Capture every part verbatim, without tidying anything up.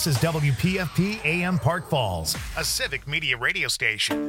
This is W P F P A M Park Falls, a civic media radio station.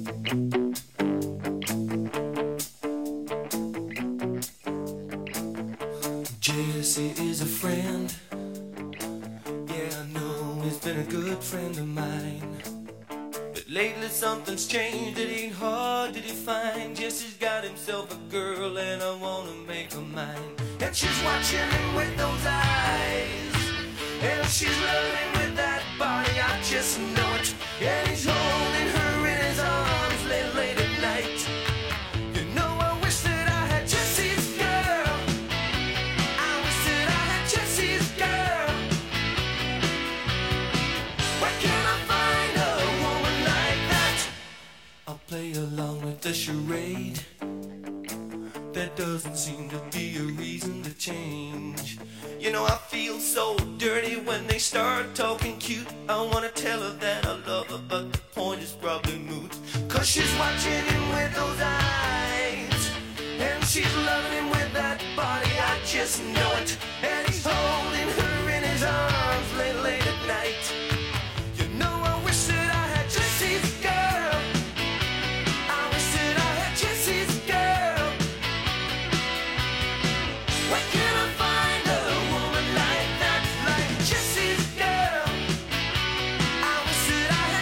Jesse is a friend. Yeah, I know he's been a good friend of mine. But lately something's changed, it ain't hard to define. Jesse's got himself a girl and I wanna make her mine. And she's watching him with those eyes, and she's loving him with that body, I just know it. And he's holding her in his arms late, late at night. You know I wish that I had Jesse's girl. I wish that I had Jesse's girl. Where can I find a woman like that? I'll play along with the charade. There doesn't seem to be a reason to change. You know I feel so dirty when they start talking cute. I wanna tell her that I love her, but the point is probably moot. Cause she's watching him with those eyes, and she's loving him with that body, I just know it. And he's holding her in his arms late, late at night. You know I wish that I had Jesse's girl. I wish that I had Jesse's girl. Where can I find a woman like that, like Jesse's girl? I wish that I had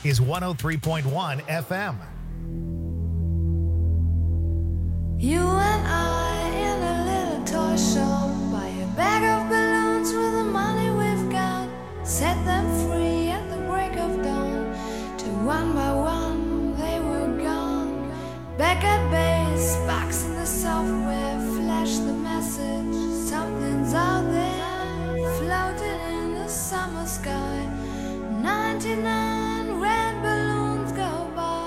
is one oh three point one F M. You and I in a little toy shop, buy a bag of balloons with the money we've got, set them free at the break of dawn, till one by one they were gone. Back at base, box in the software, flash the message, something's out there, floating in the summer sky. ninety-nine red balloons go by.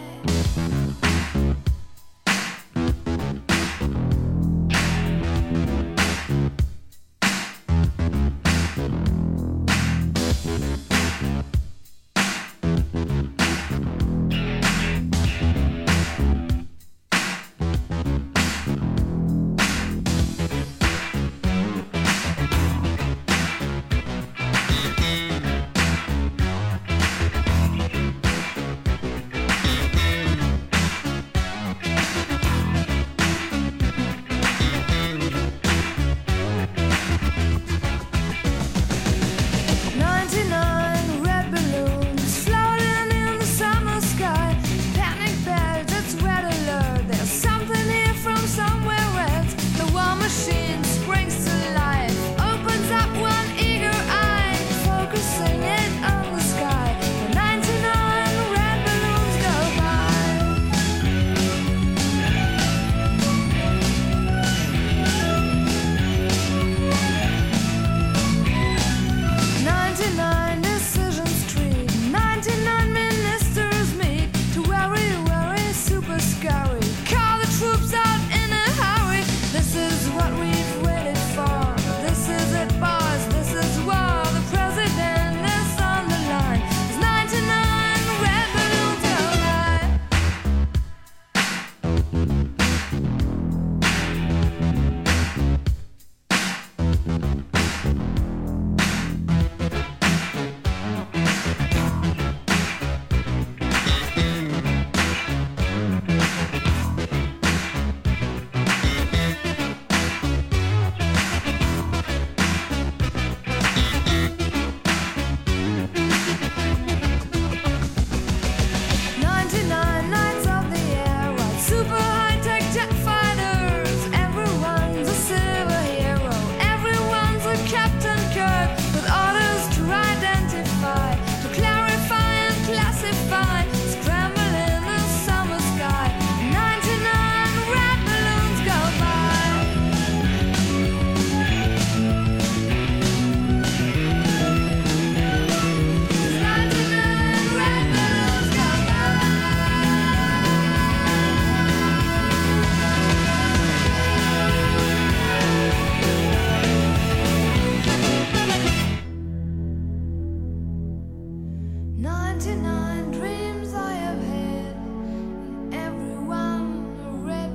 ninety-nine dreams I have had, and every one a red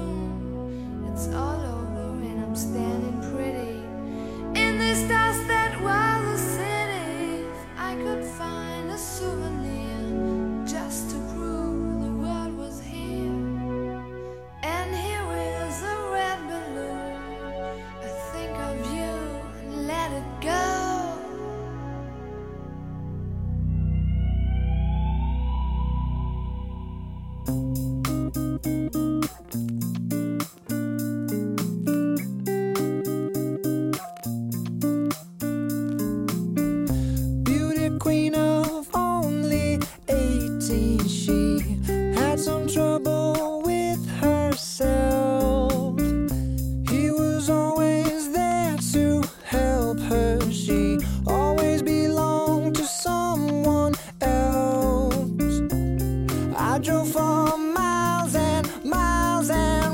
balloon. It's all over and I'm standing pretty in this dust that was a city. If I could find a souvenir just to prove the world was here, and here is a red balloon. I think of you and let it go. Queen of only eighteen, she had some trouble with herself. He was always there to help her. She always belonged to someone else. I drove for miles and miles and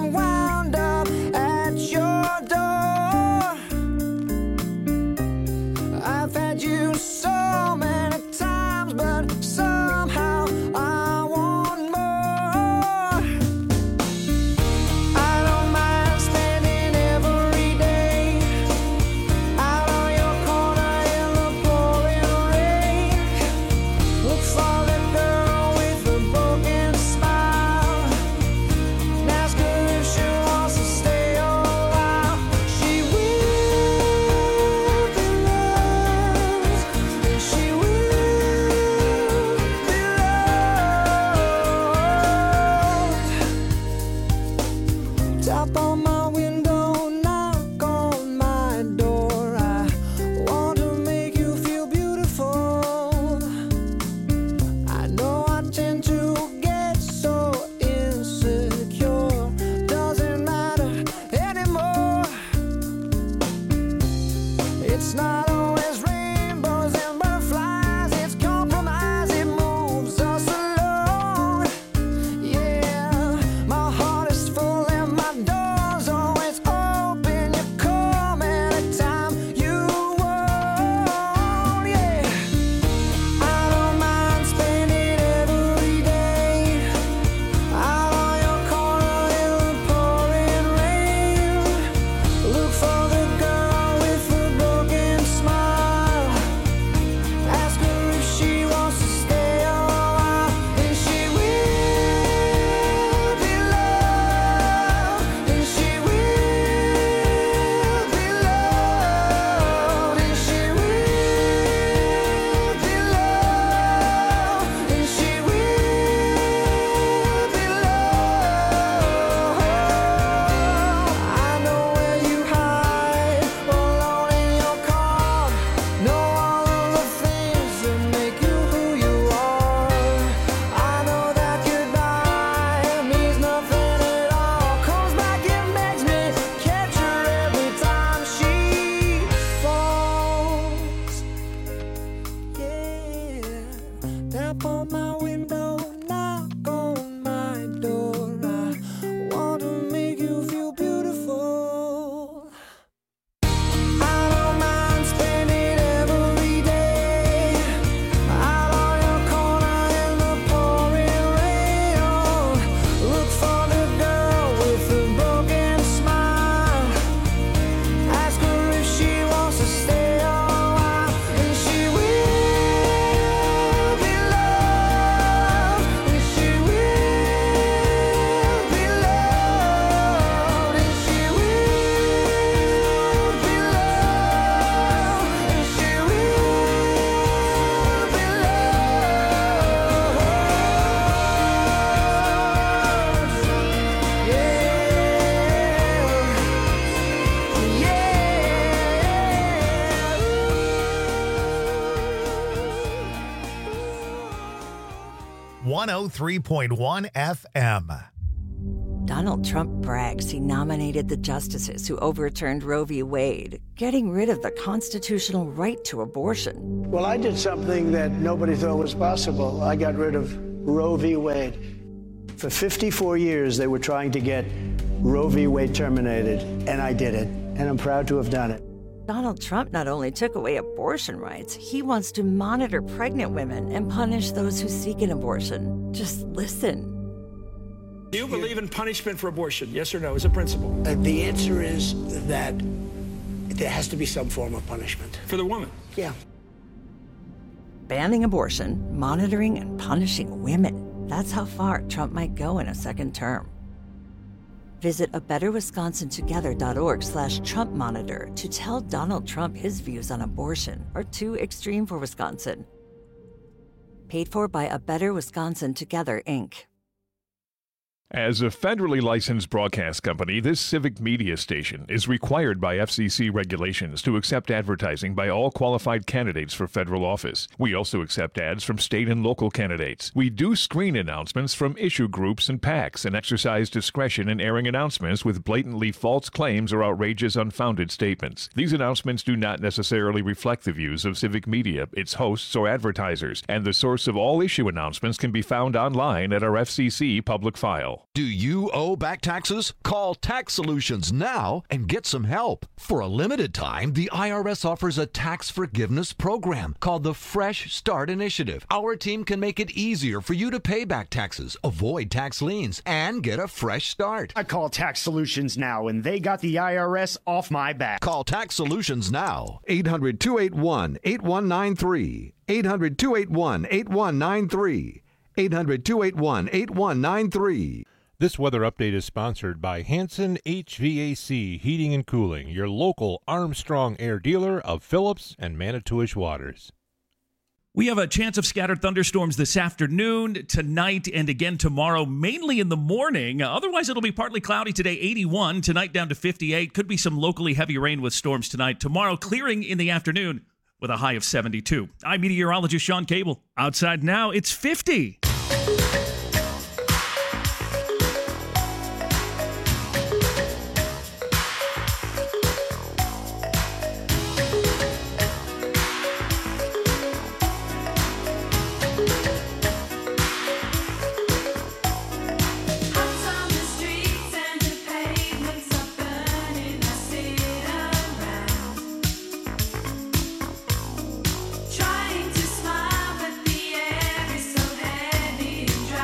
one oh three point one F M. Donald Trump brags he nominated the justices who overturned Roe v. Wade, getting rid of the constitutional right to abortion. Well, I did something that nobody thought was possible. I got rid of Roe v. Wade. For fifty-four years, they were trying to get Roe v. Wade terminated, and I did it, and I'm proud to have done it. Donald Trump not only took away abortion rights, he wants to monitor pregnant women and punish those who seek an abortion. Just listen. Do you believe in punishment for abortion? Yes or no, as a principle? Uh, the answer is that there has to be some form of punishment. For the woman? Yeah. Banning abortion, monitoring and punishing women. That's how far Trump might go in a second term. Visit a better wisconsin together dot org slash Trump monitor to tell Donald Trump his views on abortion are too extreme for Wisconsin. Paid for by A Better Wisconsin Together, Incorporated. As a federally licensed broadcast company, this civic media station is required by F C C regulations to accept advertising by all qualified candidates for federal office. We also accept ads from state and local candidates. We do screen announcements from issue groups and PACs and exercise discretion in airing announcements with blatantly false claims or outrageous, unfounded statements. These announcements do not necessarily reflect the views of civic media, its hosts, or advertisers, and the source of all issue announcements can be found online at our F C C public file. Do you owe back taxes? Call Tax Solutions now and get some help. For a limited time, the I R S offers a tax forgiveness program called the Fresh Start Initiative. Our team can make it easier for you to pay back taxes, avoid tax liens, and get a fresh start. I call Tax Solutions now, and they got the I R S off my back. Call Tax Solutions now. eight hundred, two eight one, eight one nine three. eight hundred, two eight one, eight one nine three. eight hundred, two eight one, eight one nine three. This weather update is sponsored by Hanson H V A C Heating and Cooling, your local Armstrong Air dealer of Phillips and Manitowish Waters. We have a chance of scattered thunderstorms this afternoon, tonight, and again tomorrow, mainly in the morning. Otherwise, it'll be partly cloudy today, eighty-one. Tonight, down to fifty-eight. Could be some locally heavy rain with storms tonight. Tomorrow, clearing in the afternoon with a high of seventy-two. I'm meteorologist Sean Cable. Outside now, it's fifty. Trying to smile, but the air is so heavy and dry.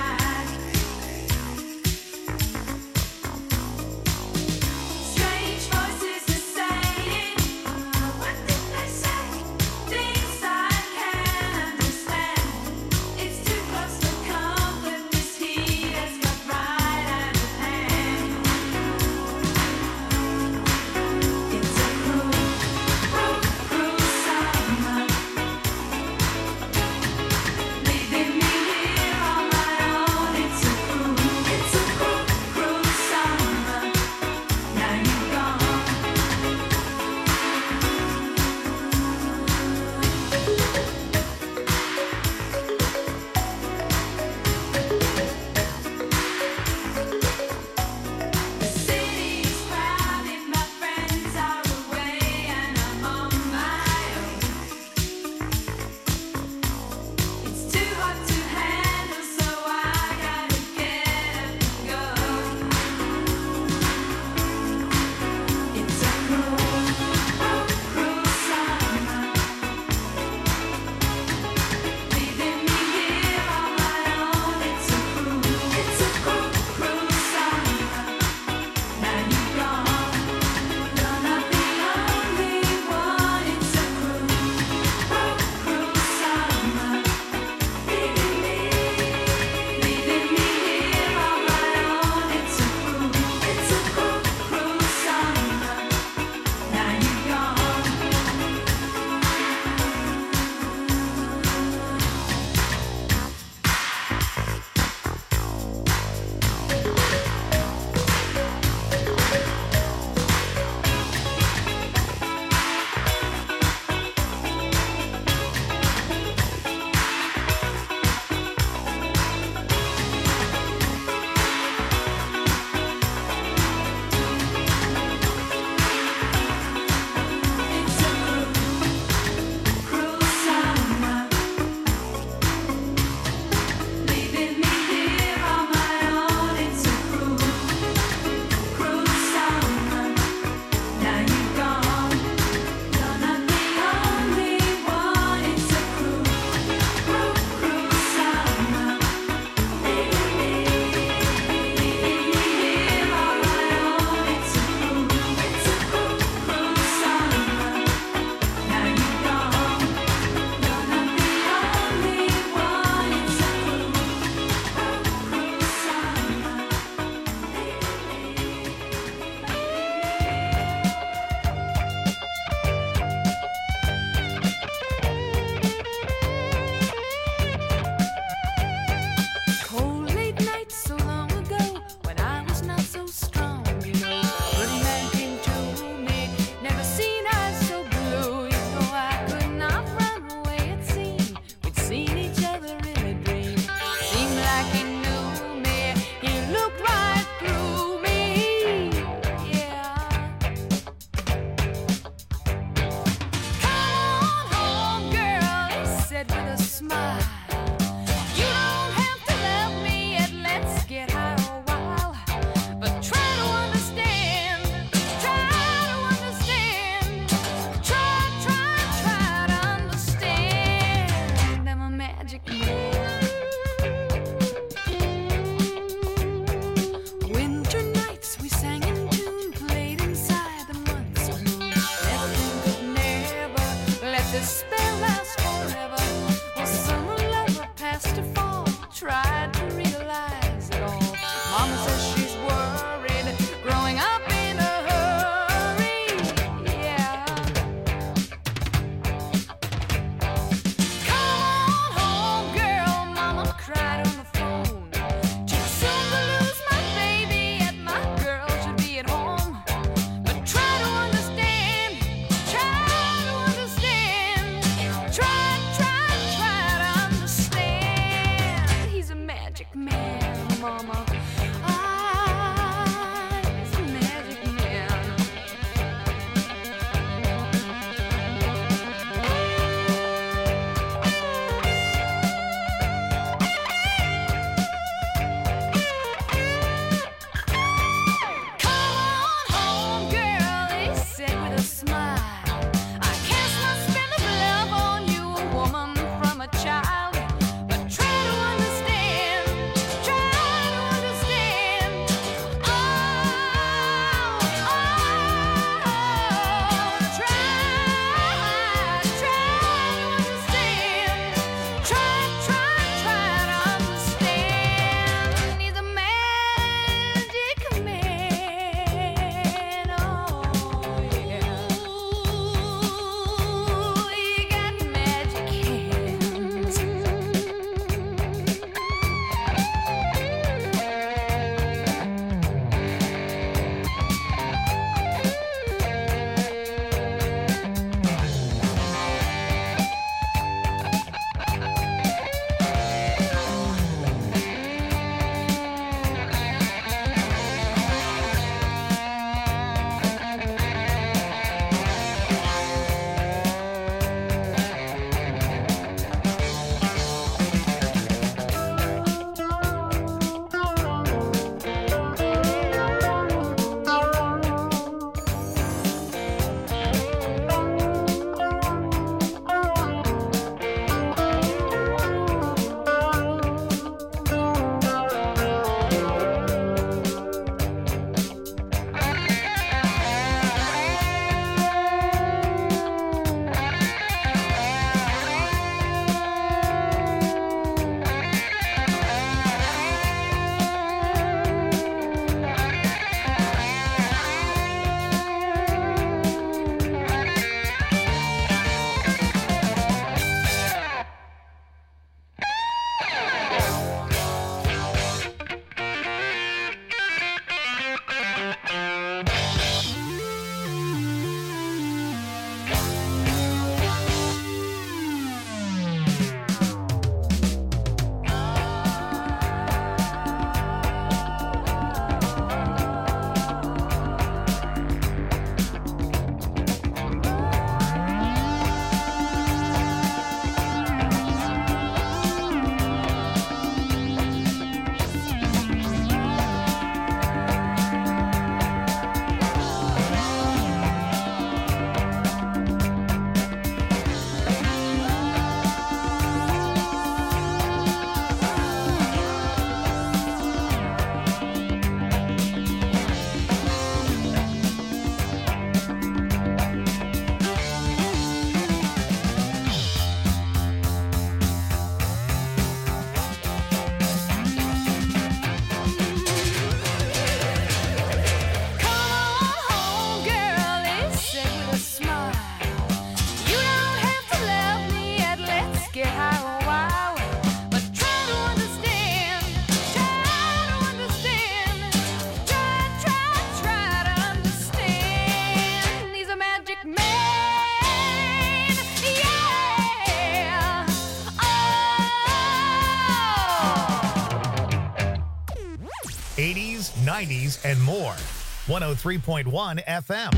nineties, and more. one oh three point one F M.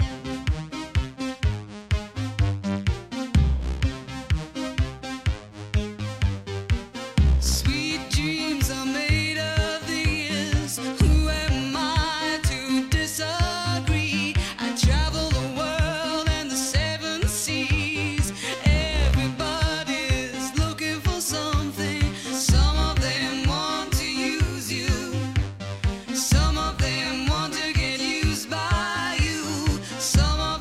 Sweet dreams are made of these. Who am I to disagree? I travel the world and the seven seas. Everybody's looking for something. Some of them want to use you. Some of them want to get used by you. Some of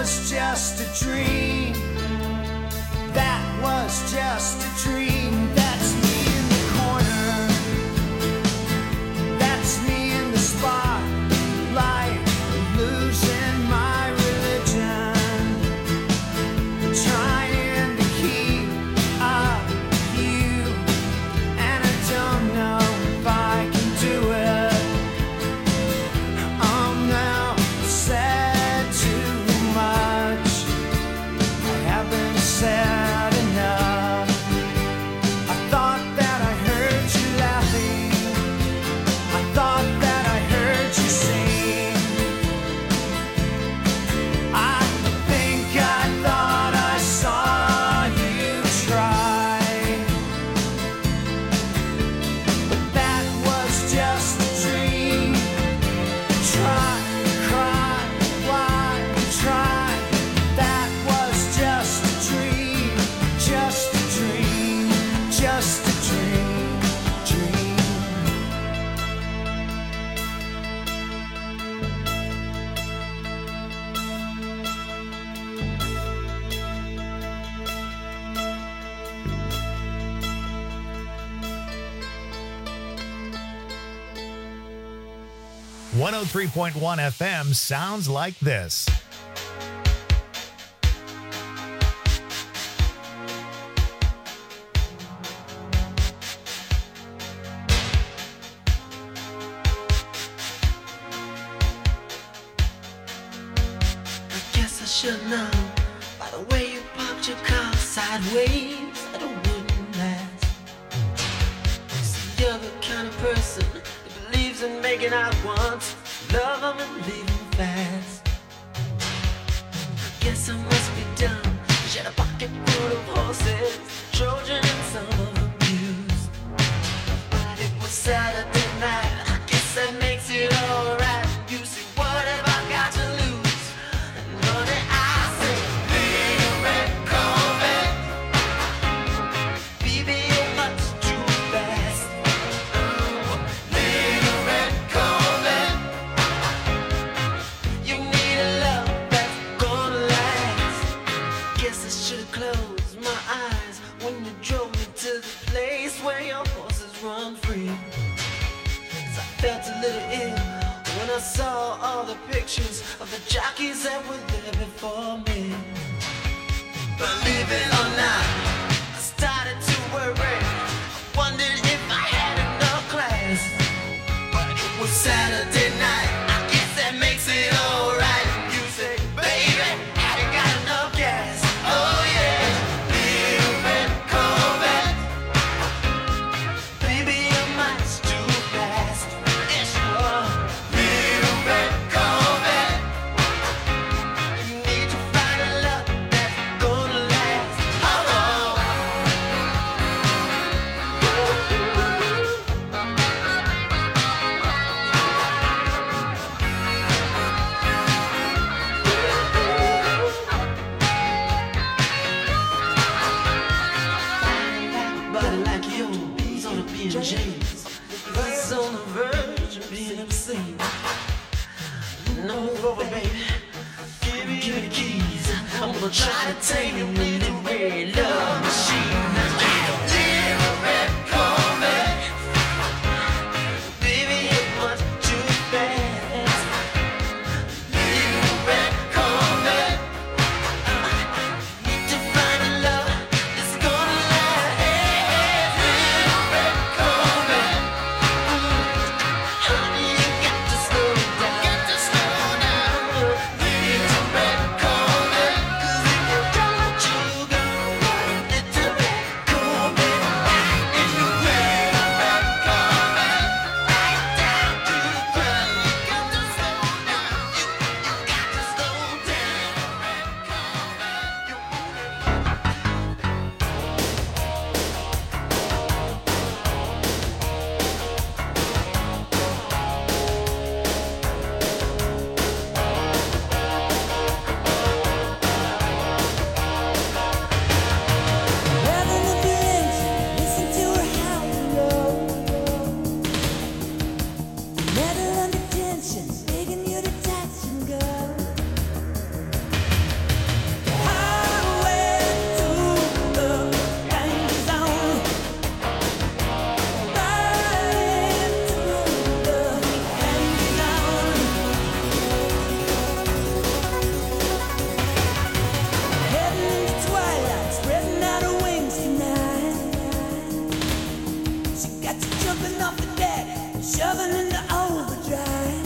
was just a dream. That was just a dream. That's me in the corner. That's me in the spotlight, losing my religion, trying to keep up with you, and I don't know if I can do it. I'm now said too much. I haven't said enough. I thought that I heard you laughing. I thought that I heard you sing. I think I thought I saw you try, but that was just a dream. Try, cry, why, try. That was just a dream, just a dream, just a dream, dream. one oh three point one F M sounds like this. I guess I should know by the way you popped your car sideways that it wouldn't last. See, you're the kind of person that believes in making out once, love them and leave them fast. I guess I must be dumb. She had a pocket full of horses, Trojan and some of them used. But it was Saturday night. I guess that makes it alright. You see, what have I got to lose? And honey, I say, little red Corvette, baby, you're much too fast. Oh, little red Corvette, you need a love that's gonna last. Guess I should've closed my eyes when you drove me to the place where your horses run free. 'Cause I felt a little ill when I saw all the pictures of the jockeys that were there before me. Believe it or not, I started to worry. I wondered if I had enough class. But it was Saturday night. I guess that makes it alright. You say, baby, have you got enough gas? Oh yeah, little red Corvette, baby, you're much too fast. Yes, you are. Little red Corvette, you need to find a love that's gonna last. Oh, oh. Body like yours ought to be in chains. It's on the verge of being obscene. No over, baby. Give me, give me the keys. I'm gonna try to tame you with a red love machine. Little red Corvette, baby, you're much too fast. Little red Corvette, need to find a love that's gonna last. Little red Corvette, honey, you got to slow down. Got to slow down. Little red Corvette, 'cause if you don't, you go. Little red Corvette, and you little red Corvette, right down to the ground. You got to slow down. You, you got to slow down. Red Corvette, you want it. Revving up your engine, listen to her howl and roll. Metal under tension, begging you to touch and go. shoving into overdrive.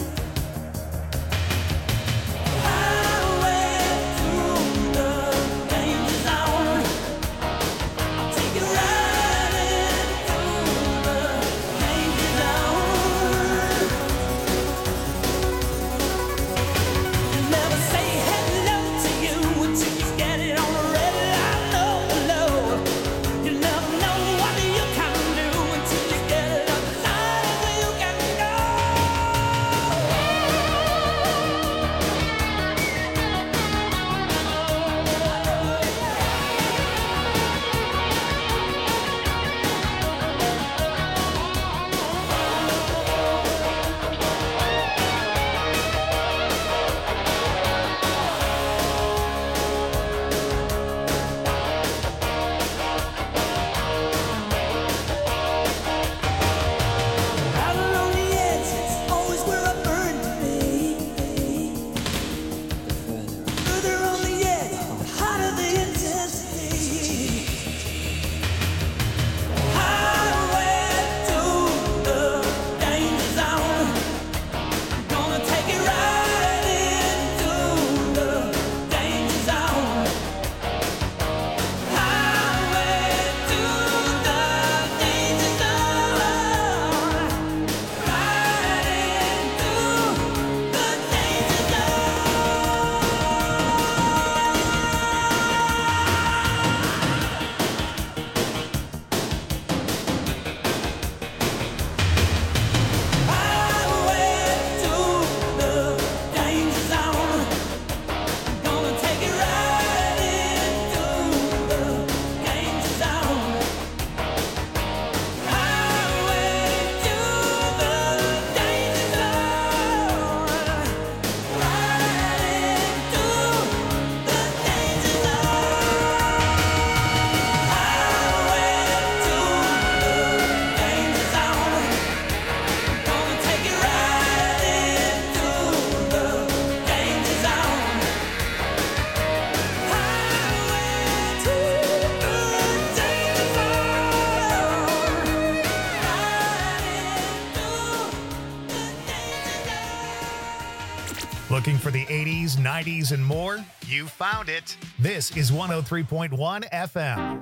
Looking for the eighties, nineties, and more? You found it. This is one oh three point one F M.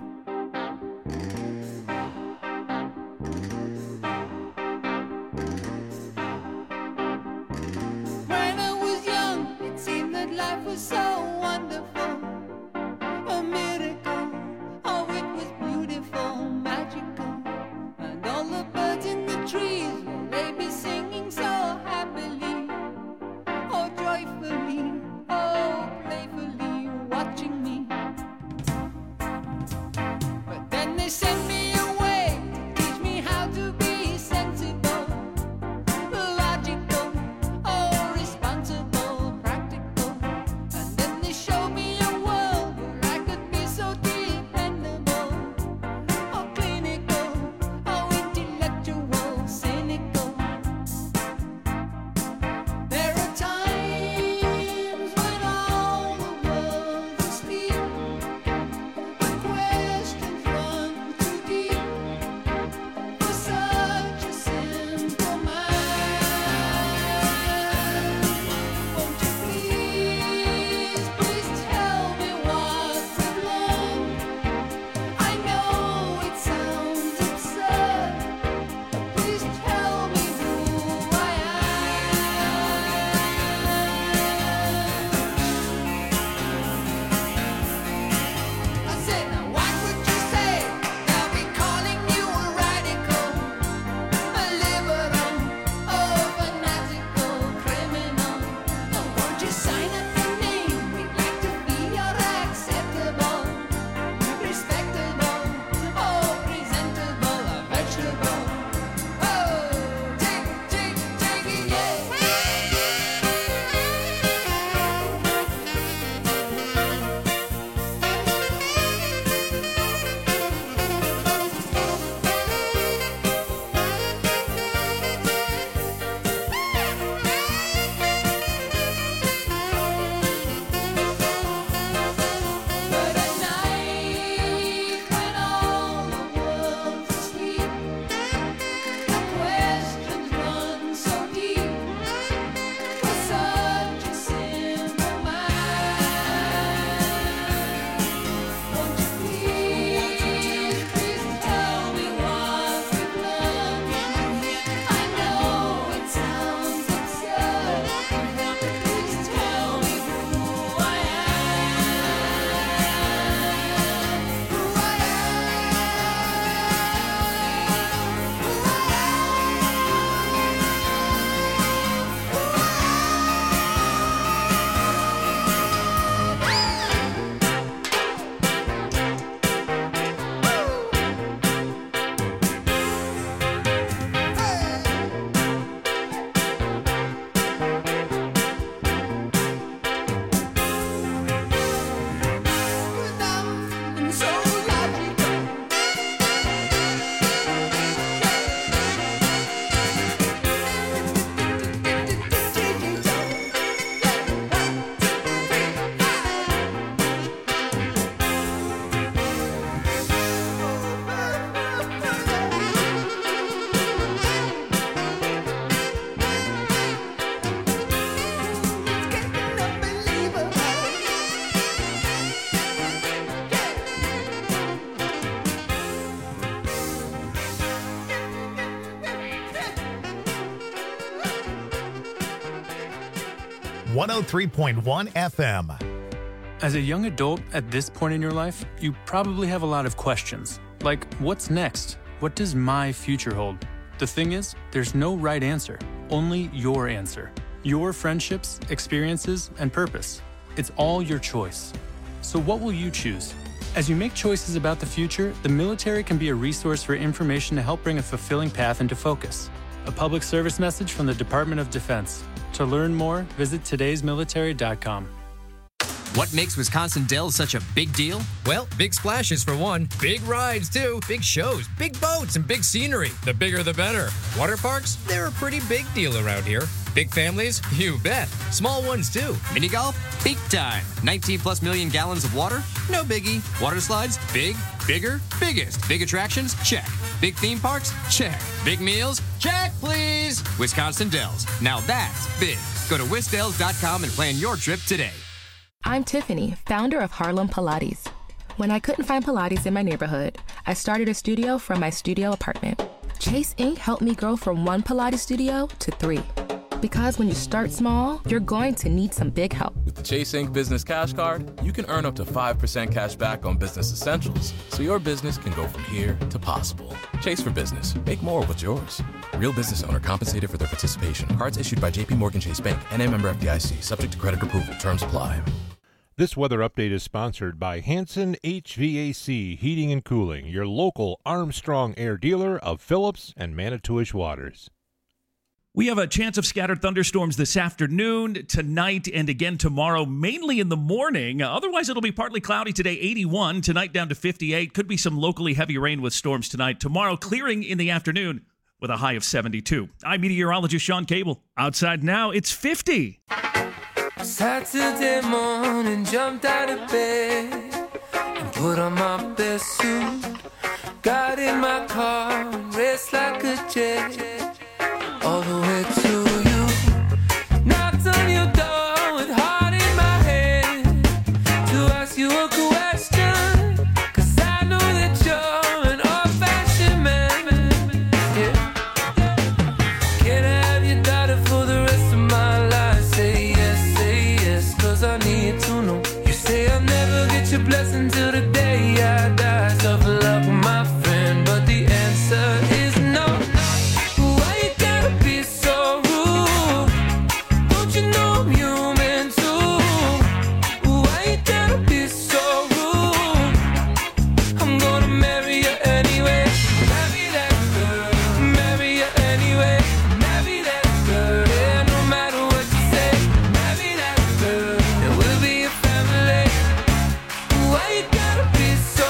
When I was young, it seemed that life was so wonderful. A miracle, oh, it was beautiful, magical. And all the birds in the trees, well, they be singing so happily. Oh, joyfully, oh, playfully, watching me. one oh three point one F M. As a young adult at this point in your life, you probably have a lot of questions. Like, what's next? What does my future hold? The thing is, there's no right answer, only your answer. Your friendships, experiences, and purpose. It's all your choice. So what will you choose? As you make choices about the future, the military can be a resource for information to help bring a fulfilling path into focus. A public service message from the Department of Defense. To learn more, visit todays military dot com. What makes Wisconsin Dells such a big deal? Well, big splashes for one, big rides too, big shows, big boats, and big scenery. The bigger the better. Water parks? They're a pretty big deal around here. Big families? You bet. Small ones too. Mini golf? Big time. nineteen plus million gallons of water? No biggie. Water slides? Big, bigger, biggest. Big attractions? Check. Big theme parks? Check. Big meals? Check, please. Wisconsin Dells. Now that's big. Go to wis dells dot com and plan your trip today. I'm Tiffany, founder of Harlem Pilates. When I couldn't find Pilates in my neighborhood, I started a studio from my studio apartment. Chase Incorporated helped me grow from one Pilates studio to three. Because when you start small, you're going to need some big help. With the Chase Incorporated Business Cash Card, you can earn up to five percent cash back on business essentials, so your business can go from here to possible. Chase for business. Make more of what's yours. Real business owner compensated for their participation. Cards issued by J P Morgan Chase Bank, N A member F D I C, subject to credit approval. Terms apply. This weather update is sponsored by Hanson H V A C Heating and Cooling, your local Armstrong Air dealer of Phillips and Manitowish Waters. We have a chance of scattered thunderstorms this afternoon, tonight, and again tomorrow, mainly in the morning. Otherwise, it'll be partly cloudy today, eighty-one. Tonight, down to fifty-eight. Could be some locally heavy rain with storms tonight. Tomorrow, clearing in the afternoon with a high of seventy-two. I'm meteorologist Sean Cable. Outside now, it's fifty. Saturday morning, jumped out of bed and put on my best suit. Got in my car and raced like a jet all the way to you. Knocked on your door with heart in my hand to ask you a question, 'cause I know that you're an old-fashioned man. Yeah. Can I have your daughter for the rest of my life? Say yes, say yes, 'cause I need to know. You say I'll never get your blessing till the day I die. Tough luck, my friend, but the answer is no. Why you gotta be so rude? Don't you know I'm human too? Why you gotta be so rude? I'm gonna marry you anyway. Marry that girl. Marry you anyway. Marry that girl. Yeah, no matter what you say. Marry that girl. And we'll be a family. Why you gotta be so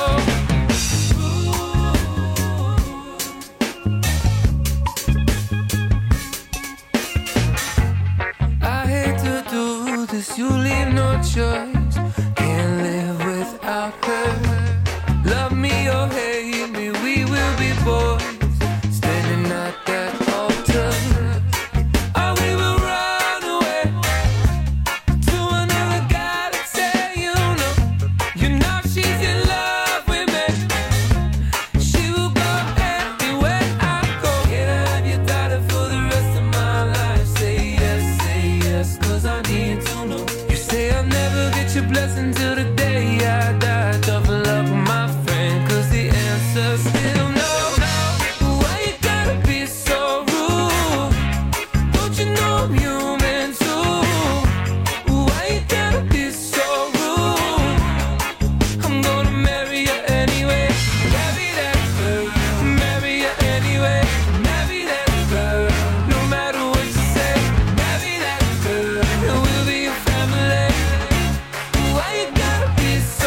I hate to do this, you leave no choice. Can't live without her. Love me or hate me, we will be boys. Standing at that altar. Or we will run away to another guy that say you know. You know she's in love with me. She will go anywhere I go. Can I have your daughter for the rest of my life? Say yes, say yes, 'cause I need to know. You say I'll never get your blessing till the day I die. Tough luck, my friend, 'cause the answer's still no. Why you gotta be so rude? Don't you know I'm human too? Why you gotta be so rude? I'm gonna marry you anyway. Marry that girl. Marry you anyway. Marry that girl. No matter what you say. Marry that girl. And we'll be a family. Why you gotta be so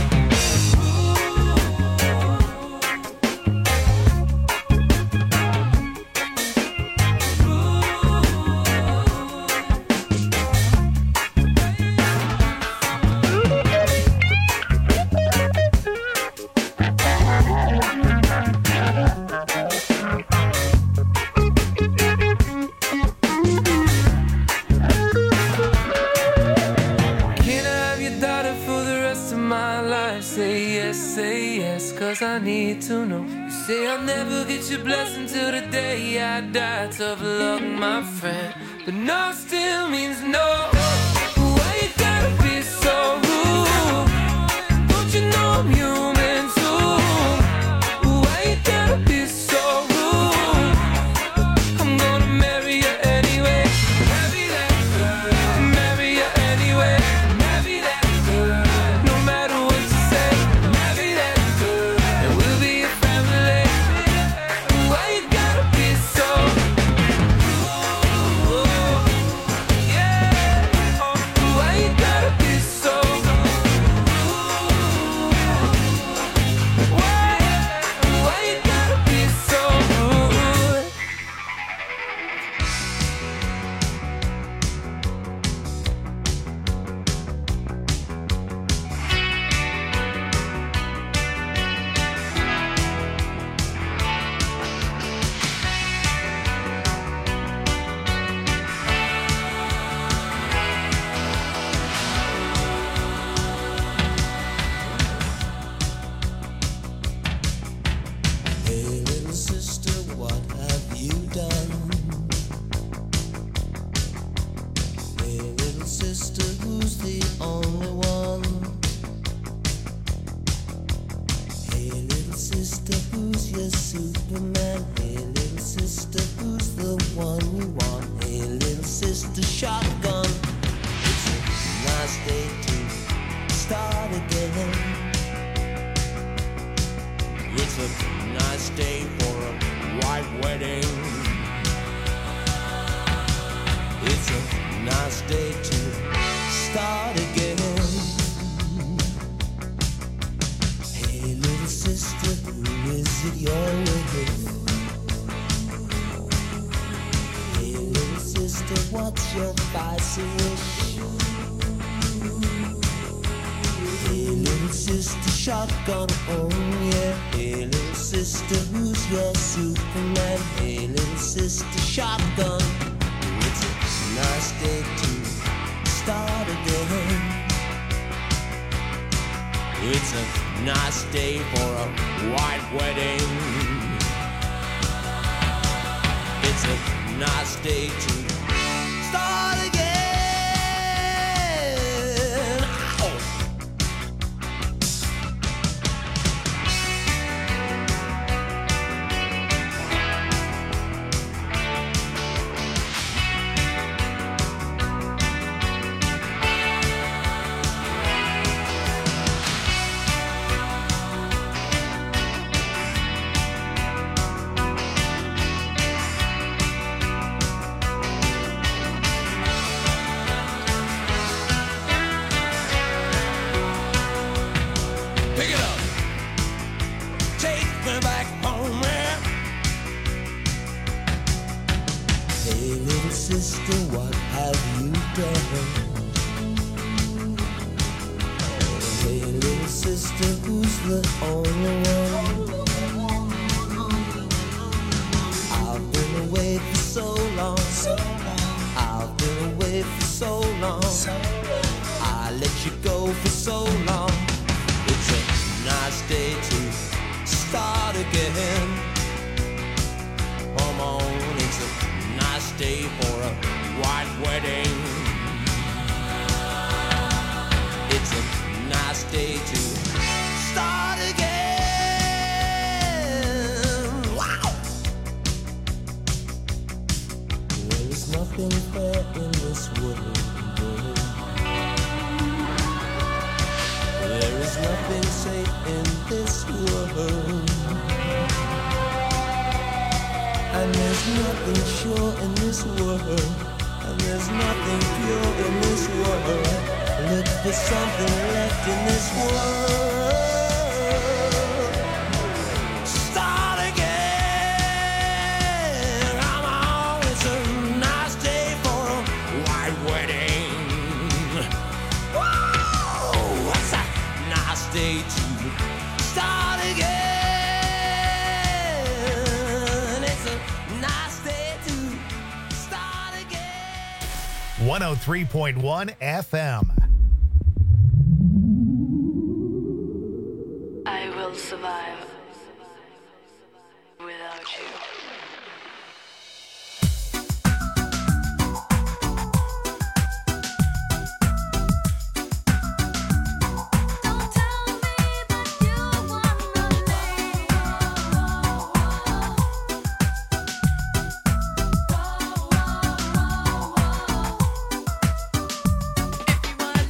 Can I have your daughter for the rest of my life? Say yes, say yes, 'cause I need to know. You say I'll never get your blessing till the day I die. Tough luck, my friend, but no still means no. sister shotgun. It's a nice day to start again. It's a nice day for a white wedding. It's a nice day to start again. Hey little sister, who is it you're with? Hey little sister, what's your spicy wish? Hey little sister, shotgun on, yeah. Hey little sister, who's your Superman? Hey little sister, shotgun. It's a nice day to start again. It's a nice day for a white wedding. It's a nice day to start again. Ow. Pick it up. Take me back home, man. Hey, little sister, what have you done? Hey, little sister, who's the only one? I've been away for so long. I've been away for so long. I let you go for so long. It's a nice day to start again. Come on, it's a nice day for a white wedding. It's a nice day to start again. Wow! There is nothing fair in this world. There is nothing safe in this world. And there's nothing sure in this world. And there's nothing pure in this world. Look for something left in this world. Start again. Come on, it's a nice day for a white wedding. Whoa, what's that? Nice day to start again. It's a nice day to start again. one oh three point one F M. I will survive without you. If you wanna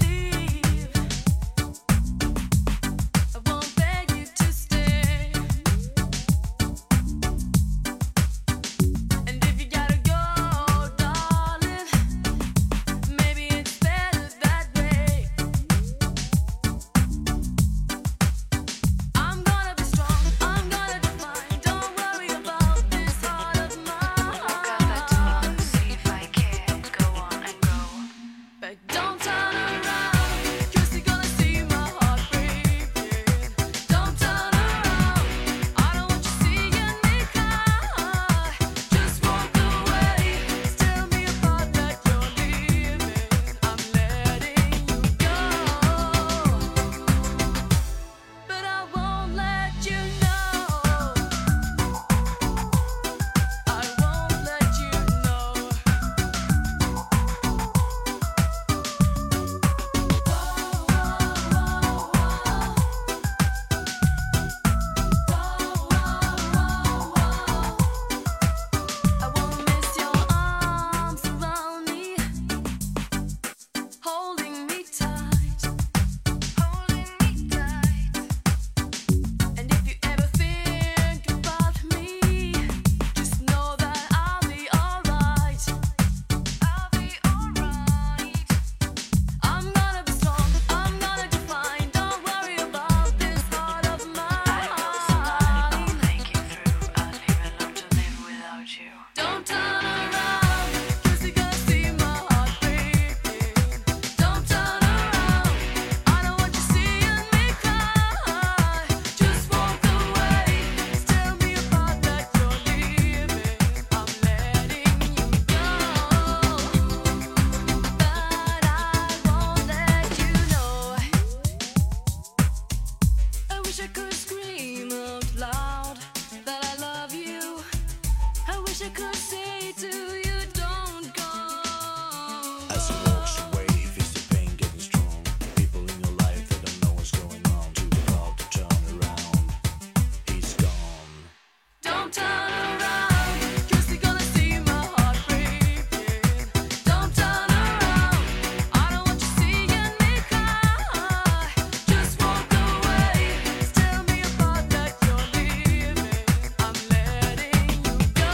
as he walks away, he feels the pain getting strong. People in your life that don't know what's going on. Too proud to turn around. He's gone. Don't turn around, 'cause you're gonna see my heart breaking. Don't turn around, I don't want you seeing me cry. Just walk away, tell me about that you're leaving. I'm letting you go.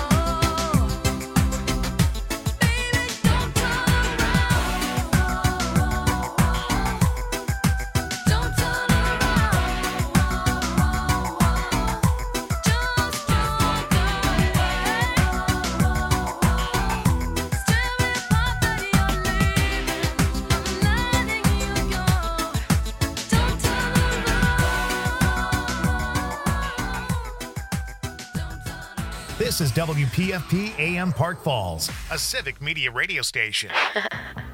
Baby, don't turn around. Don't turn This is W P F P A M Park Falls, a Civic Media radio station.